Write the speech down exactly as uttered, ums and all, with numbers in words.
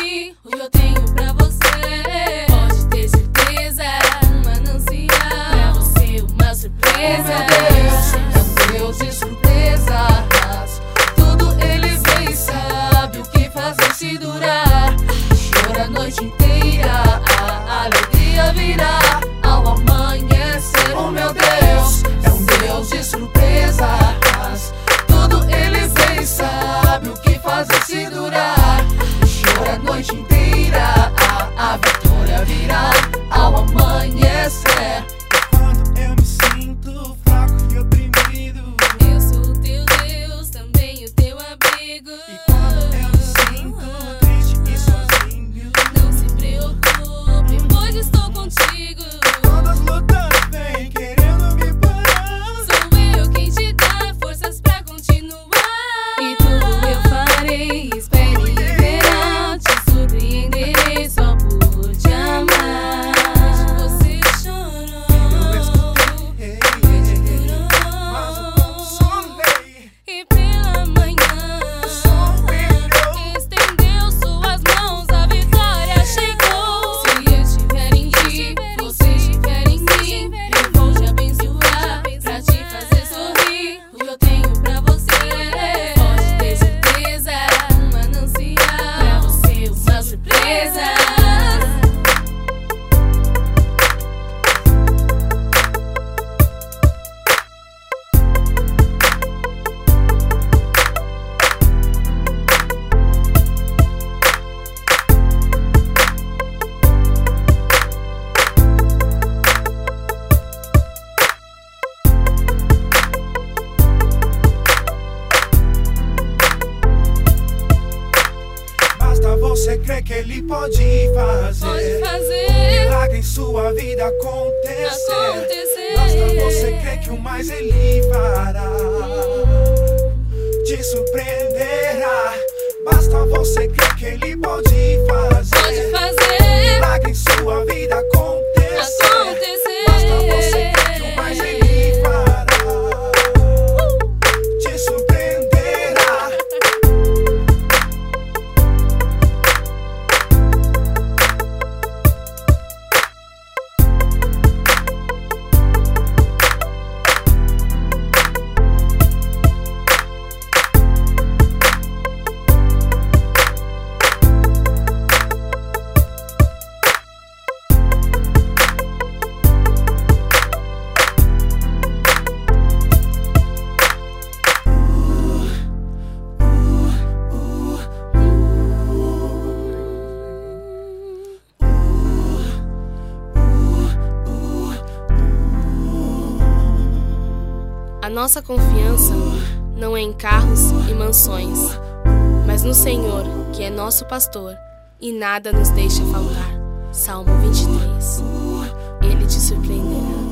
sorrir. O que eu tenho pra você, pode ter certeza, um manancial. Pra você uma surpresa. Oh, meu Deus, é um Deus de surpresas. Tudo ele vê e sabe o que fazer se durar. Chora a noite inteira, a alegria virá ao amanhecer. Oh meu Deus, é um Deus de surpresas. Tudo ele vê e sabe o que fazer se durar. Chora a noite inteira, a, a vitória virá ao amanhecer. Quando eu me sinto fraco e oprimido, Eu sou o teu Deus, também o teu abrigo. e quando eu me sinto triste e sozinho, Não se preocupe, pois estou contigo. quando as lutas vêm querendo me parar, Sou eu quem te dá forças pra continuar. E tudo eu farei, espere e verá. Te surpreenderei só por te amar. Você chorou, eu escutei, mas eu consolei. e pela manhã estendeu suas mãos, a vitória chegou. Se eu estiver em ti, você estiver em mim, eu vou te abençoar pra te fazer sorrir. O que eu tenho pra você, pode ter certeza, um manancial. Pra você uma surpresa. Basta você crer que ele pode fazer, Pode fazer um milagre em sua vida acontecer. acontecer. Basta você crer que o mais ele fará, te surpreenderá. Basta você crer que ele pode fazer, Pode um fazer milagre em sua vida acontecer. acontecer. Basta você crer que o mais ele fará, te surpreenderá. A nossa confiança não é em carros e mansões, mas no Senhor, que é nosso pastor, e nada nos deixa faltar. Salmo vinte e três. Ele te surpreenderá.